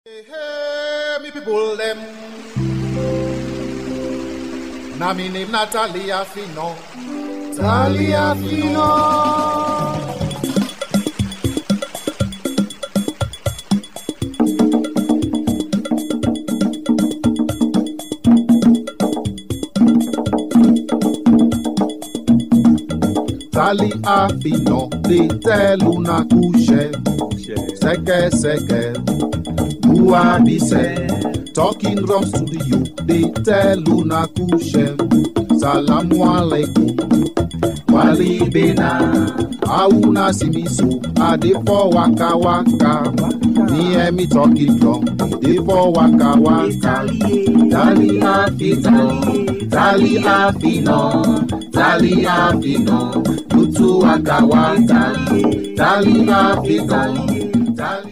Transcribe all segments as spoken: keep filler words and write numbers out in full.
Hey, hey, me people them. Na me name Natalia Fino. Talia Fino. Talia Fino. They tell una couche. Seke seke. Who are be said, talking from studio, they tell una kushe, salamu alaikum, wali bena, auna simiso, ade for waka waka, me and me talking from, they for waka waka, tali afino, tali afino, tali afino, tutu waka waka, tali afino, tali.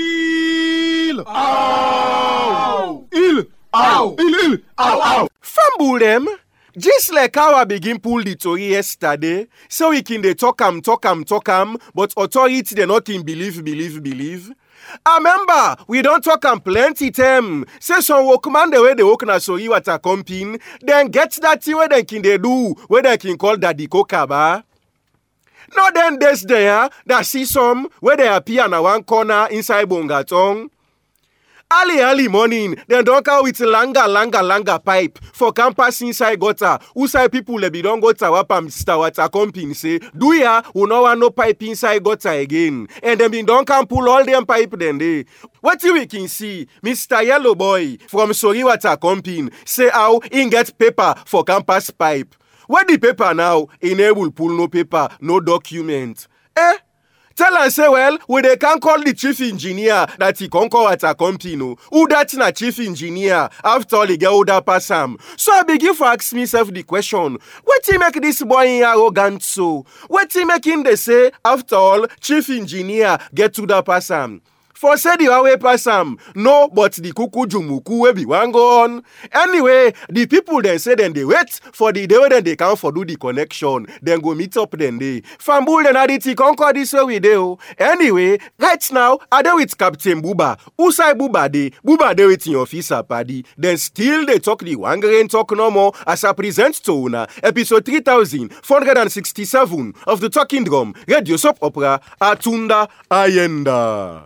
Ow! Il! Ow! Il! Il! Ow! Ow! Fumble them. Just like how I begin pull the story yesterday, so we can they talk am, talk am, talk am, but authority they not in believe, believe, believe. I remember, we don't talk am plenty time. Say some workman the way they work na so you at a company, then get that thing where they can they do, where they can call that the kokaba. Now then this there, that see some where they appear na one corner inside Bongatong. Early, early morning, then don't come with langa, langa, langa pipe for campus inside gutter. Who say people le be don't go to wapam Mister Water company say, do ya, who no want no pipe inside gutter again. And then be don't come pull all them pipe then they. What we can see, Mister Yellow Boy from Sori Water company say how he get paper for campus pipe. Where the paper now? Enable pull no paper, no document. Eh? Tell and say, well, we they can call the chief engineer that he can call at a company. No. Who that's na chief engineer? After all, he get older passam. So I begin to ask myself the question, what he make this boy arrogant so? What he making they say, after all, chief engineer get to the passam? For say the way passam, no, but the kuku jumuku we be one go on. Anyway, the people then say then they wait for the day when they come for do the connection, then go meet up then they. Fambul then aditi conquer this way we do. Anyway, right now, I do with Captain Buba. Who say Buba de? Buba de with in officer paddy. Then still they talk the one grain talk no more as I present to una episode three thousand four hundred sixty-seven of the Talking Drum Radio Soap Opera Atunda Ayenda.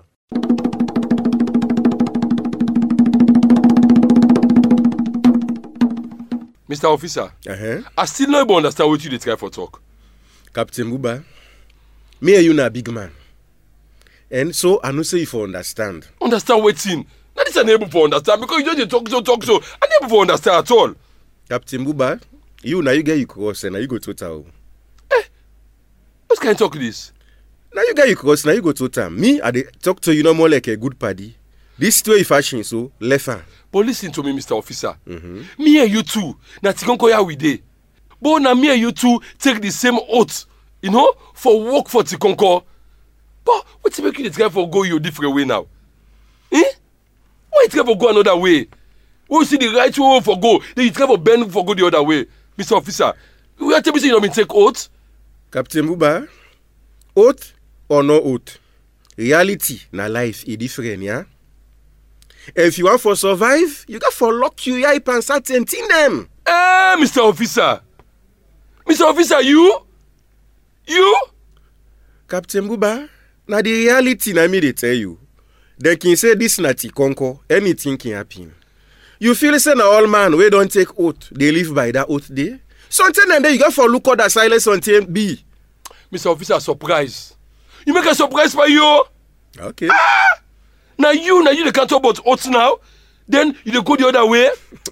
Mister Officer, Uh-huh. I still no even understand what you dey try for talk. Captain Buba, me and you na big man. And so I know say you for understand. Understand wetin? Na this I able for understand because you just dey talk so talk so. I never for understand at all. Captain Buba, you now you get you cross and now you go total. Eh? What kind of talk this? Now you get you cross, now you go total. Me, I dey talk to you no more like a good paddy. This way fashion so left hand. But listen to me, Mister Officer. Mm-hmm. Me and you two, na Tikonkoya we dey. But na me and you two take the same oath, you know, for work for Tikonko. But what's make you dey try for go your different way now? Eh? Why you try for go another way? We see the right way for go, then you try for bend for go the other way. Mister Officer, we are telling you you don't take oath? Captain Buba, oath or no oath? Reality na life is different, yeah? If you want for survive, you got for lock you hype and certain thing them. Eh, Mister Officer. Mister Officer, you? You? Captain Buba, na the reality na me they tell you. They can say this na Tikonko, anything can happen. You feel say na all man we don't take oath, they live by that oath day. Something and then you got for look at that silence on T M B. Mister Officer, surprise. You make a surprise for you? Okay. Ah! Now you, now you they can't talk about oaths now. Then you they go the other way.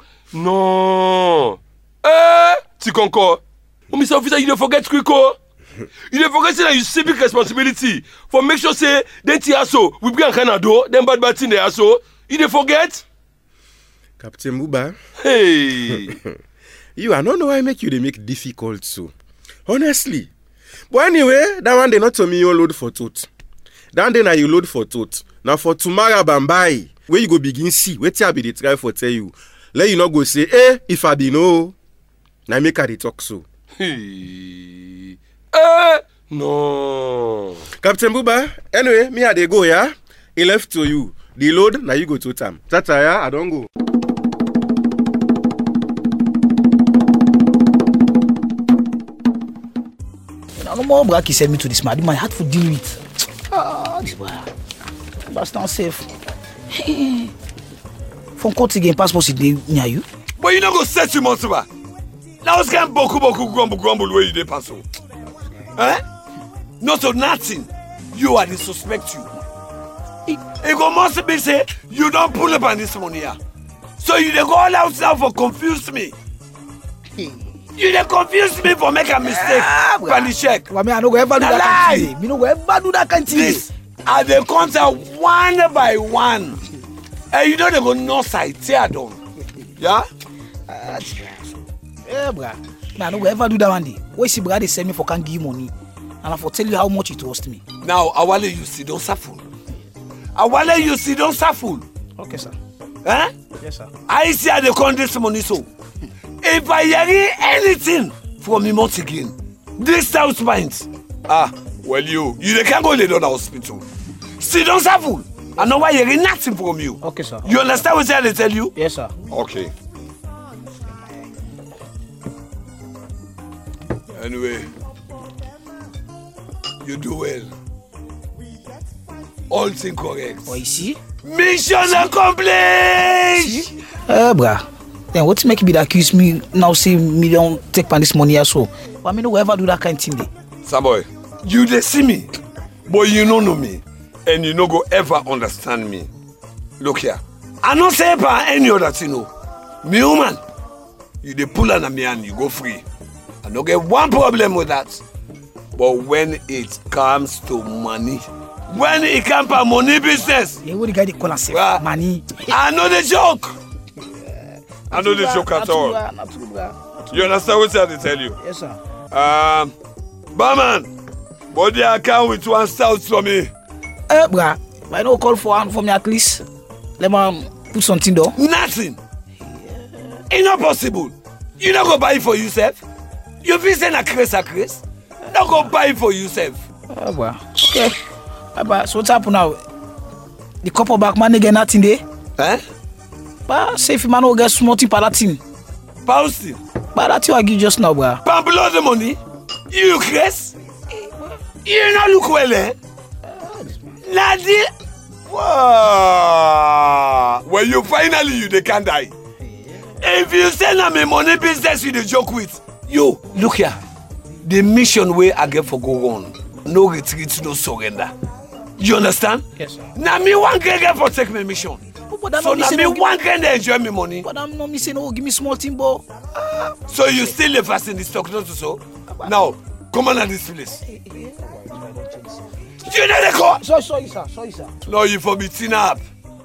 No. Eh, Tikonko. Oh, Mister Officer, you don't forget Kriko. You don't forget say that you civic responsibility for make sure say then Tiaso we bring Canada, then bad bad thing there so. You don't forget? Captain Buba. Hey. You I don't know why I make you they make difficult so. Honestly. But anyway, that one they not to me you load for tooth. That day now you load for tooth. Now for tomorrow bambai, where you go begin see, wait till I be the try for tell you. Let you not go say, eh, if I be no. Now make her the talk so. Hey. Eh, no. Captain Buba, anyway, me I dey go, yeah? He left to you. The load, now you go to time. Tata, yeah, I don't go. No more Braki sent me to this man. I had to deal with. Ah, this boy. That's not safe. From court again, passport is near you. But you not go set you Monsiba. Now it's can boku boku grumble grumble where you dey pass. Eh? Not so nothing. You are the suspect you. It, it go must be say you don't pull up on this money here. So you dey go all out now for confuse me. You dey confuse me for make a mistake ah, on the check. Well, me I no go ever do that kind of thing. Me no go ever do that kind of thing. This are the contact one by one. And you know they go no side tear down. Yeah? Uh, yeah, bruh. Me I no go ever do that one day. Why see bruh they send me for can give money. And I for tell you how much it cost me. Now, Awale you see don't suffer. Awale you see don't suffer. Okay, sir. Eh? Yes, sir. I see how they count this money so. If I hear anything from him once again, this house minds. Ah, well you, you they can't go lay down the hospital. See, don't suffer. I know why you hear nothing from you. Okay, sir. You understand what they tell you? Yes, sir. Okay. Anyway, you do well. All things correct. Oh, you see? Mission accomplished! Eh, uh, bruh. Then what make me that accuse me now say me don't take pan this money or so? But I mean, no ever do that kind of thing. Samboy, you dey see me, but you don't know me, and you no go ever understand me. Look here, I no say about any other thing. No, me woman, you dey pull on me and you go free. I no get one problem with that. But when it comes to money, when it comes to money business, yeah, what the guy they call us well, money? I know the joke. I know the joke at all. You understand what I tell you? Yes, sir. Um, Barman, body account with one stout for me. Eh, bruh, I no call for one for me at least. Let me put something though. Nothing. Yeah. It's not possible. You don't go buy it for yourself. You feel saying a Chris a Chris. Don't go buy it for yourself. Oh, bruh. Okay. But so what's happening now? The couple back man again nothing there. Eh? But say if man will get small thing for that thing. Pausing. But that you I give just now, bruh. But below the money, you Chris. You not look well, eh? Nadia. Wow. When you finally you they can die. If you send them a money business you they joke with. You look here. The mission way I get for go on. No retreat, no surrender. You understand? Yes, sir. Now me one get for take my mission. But so now me one can enjoy me money. But I'm not missing. Oh, give me small thing, bro. Uh, so you still live fast in this stock, not so? Now, come on at this place. You know the call? Sorry, sorry, sir. Sorry, sir. No, you for me teen up.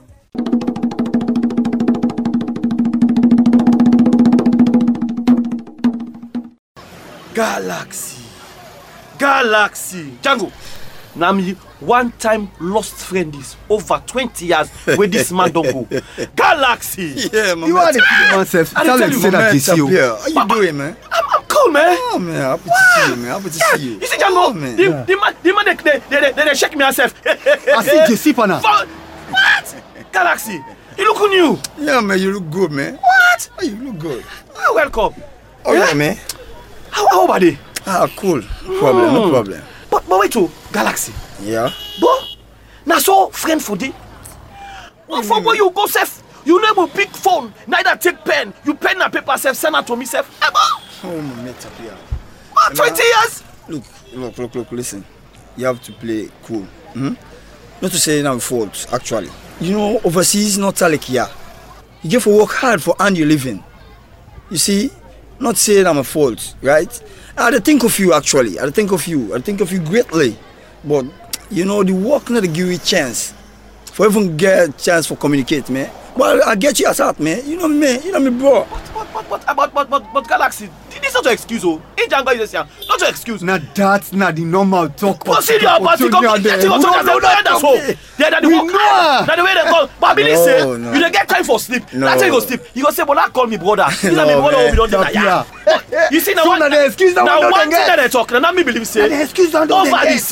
Galaxy. Galaxy. Django. Now me one time lost friend is over twenty years where this man don't go. Galaxy. Yeah, man. You are the man. Self. I Tell tell him you, say that man, is you. yeah. How you doing, man? I'm, I'm cool, man. Oh man, happy to see you, man. Happy to Yeah, see you. you see, Django, Oh, man. the, Yeah. the man, the man, they, they, they, they, they check me myself. I see J C Pana. What? Galaxy, you look new. Yeah, man, you look good, man. What? Oh, you look good. Oh, welcome. Oh yeah, man. How, how about it? Ah, cool. No problem, no problem. But, but wait, oh, Galaxy. Yeah. But, now so friend for day. Well, for where you go, Seth, you never pick phone, neither take pen. You pen and paper, Seth, send it to me, Seth. Ever? Oh, my mate, up here. What, twenty years? Look, look, look, look, listen. You have to play cool. Hmm? Not to say I'm fault, actually. You know, overseas, not like here. You get to work hard for earn your living. You see, not saying I'm a fault, right? I had to think of you, actually. I had to think of you. I had to think of you greatly. But, you know, the work not give you a chance. For even get a chance for communicate, man. But I get you as out, man. You know me, man. You know me, bro. But, but, but, but, but, but, but Galaxy, this is not your excuse, oh. In Django, you say, not your excuse. Now that's not the normal talk. But see, your party come, let's go talk as they that's all. Yeah, that the We work know. hard. That the way they call. But I believe No, say, no. you don't get time for sleep. No. That's how you go sleep. You go say, but that call me brother. This is No, my brother man. will be done that. Yeah. You see, now So one, now the excuse that now we don't one thing get. that they talk, now me believe say, Now the excuse that we don't over the get. sea,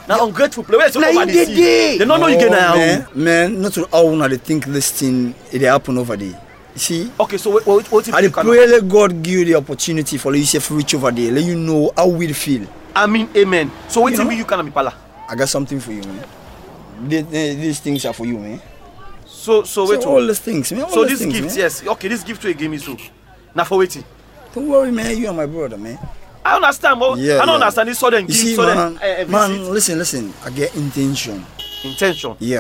Now ungrateful play. Where is Now over in the the sea? day. They don't know you get now. Man, man, not all now they think this thing it happen over there. You see? Okay, so what what what if I you pray let God give you the opportunity for you to reach over there. Let you know how we feel. I mean, amen. So what You if know? you can be pala? I got something for you, man. These, these things are for you, man. So so wait. So all these things, man. All So these this things, gift, man. yes. Okay, this gift you gave me so. Now for waiting. Don't worry, man. You are my brother, man. I understand, but Yeah, I don't yeah. understand this sudden You gift, see, sudden man, uh, uh, man, visit. listen, listen. I get intention. Intention. Yeah.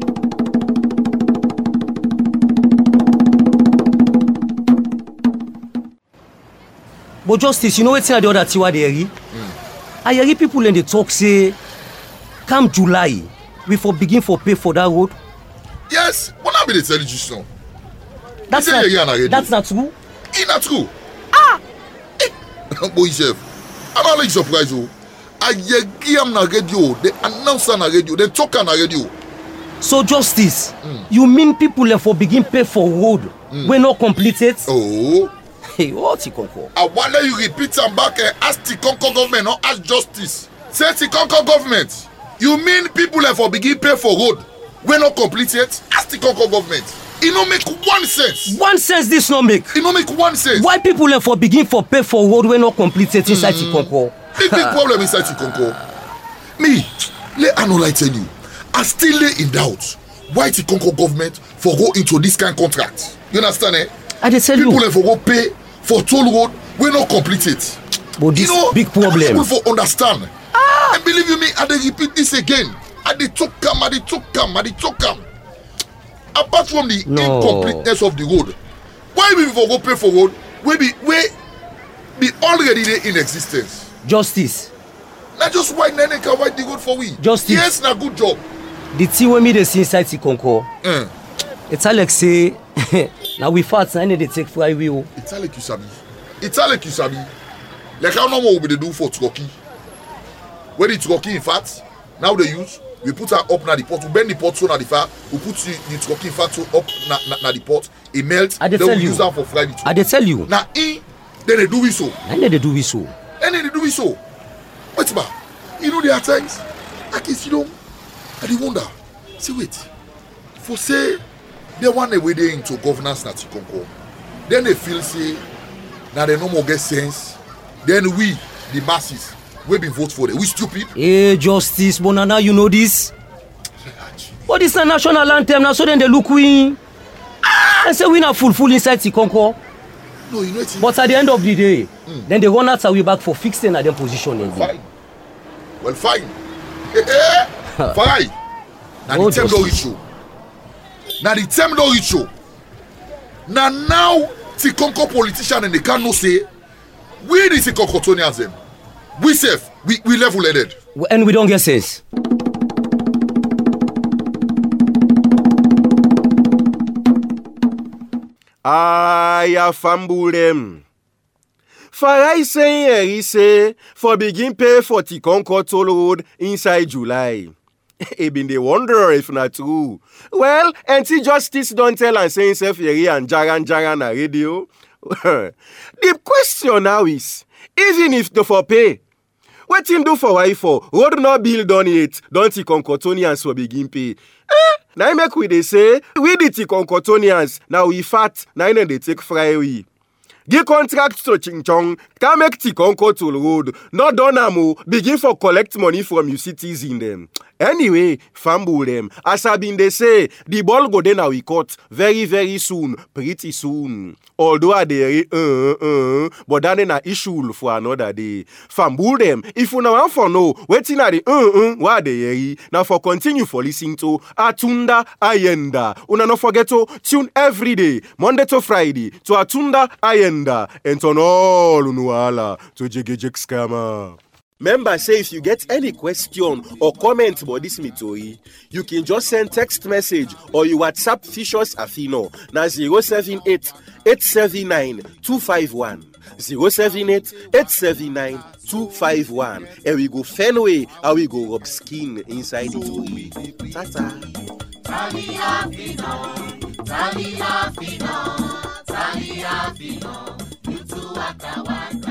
But Justice, you know what's the other Tiwa they hear? I hear people in the talk say, come July, we for begin for pay for that road. Yes, what I be dey tell you just now? That's say not, you hear na radio. that's not true. It's not true. Ah! Boy, chef, I'm not like surprised. Oh. I hear am na radio, they announce na radio, they talk na radio. So Justice, you mean people left for begin pay for road when not completed? Oh, Hey, what's it come for? I want you repeat am back and ask the Conco government, not ask justice. Say the Conco government, you mean people left for begin pay for road when not completed? Ask the Conco government. It no make one sense. One sense this no make. It no make one sense. Why people left for begin for pay for road when not completed inside the Concord? Big big problem inside the Conco. Me, let I no lie tell you, I still lay in doubt why the Conco government for go into this kind of contract. You understand, eh? I dey tell People you, left for go pay for toll road we not complete it. but this You know, big problem. people for understand. Ah. And believe you me, I dey repeat this again. I dey talk am, I dey talk am, I dey talk am. Apart from the No. incompleteness of the road, why we for go pay for road we be we be already dey in existence? Justice, Na just why Nene can white the road for we. Justice. Yes, na good job. the thing wey me dey see inside the Concord, Eh. it's like say, now we fat, na dey take fly wheel. It's like you sabi. It's like you sabi. Like how normal we dey do for turkey. When the turkey in fat, now they use, we put her up na the pot, we bend the pot so na the fat, we put the, the turkey in fat so up na, na, na the pot, it melts, I dey then tell we you. use am for fry the I turkey. dey tell you, Now in, then they do it so. na dey do it so. And then they do it so. Wait ba, you know there are times, I can see them, I dey wonder, say wait, for say, they want a way they into governance na Tikonko, then they feel say, now they no more get sense, then we, the masses, we been vote for them, we stupid. Hey, Justice, but now you know this. But this na national anthem, now so then they look we. And say we na full full inside the Concord. No, you know it's But at the end of the day, mm. then they run out we back for fixing at them position again. fine. Well, fine. Fine. Now Oh, the term just- don't reach you. Now the term don't reach you. Now now Tikonko politician and they can't no say we the Tikonkotonians them. We safe, we, we level headed. And we don't get sense. I have fumbled them. For I say, he say, for begin pay for Tikonko toll road inside July. He been dey wonder if not true. Well, anti justice don't tell and say himself here and jaran jaran na radio. The question now is, even if the for pay, what him do for why for? Road no bill done yet, don't Tikonkotonians for begin pay. Eh? Now make we dey say, we the Tikonkotonians, now we fat, now they take fry we. Give contract to Ching Chong, can make Tikonko to road, not Donamo, begin for collect money from you cities in them. Anyway, fumble them. As I been they say, the ball go then we cut very very soon, pretty soon. Although I dey uh uh, but that ain't a issue for another day. Fumble them. If you want for know, waiting at the uh uh, what they now for continue for listening to Atunda Ayenda. Una no forget to tune every day, Monday to Friday, to Atunda Ayenda, and on all unuala to Jigejek Scammer. Remember, say if you get any question or comment about this story, you can just send text message or you WhatsApp Fishers Afino na zero seven eight, eight seven nine, two five one. zero seven eight, eight seven nine, two five one. And we go Fenway and we go rub skin inside the story. Ta-ta. Talia Fino, Talia Fino, Talia Fino, you two are the one.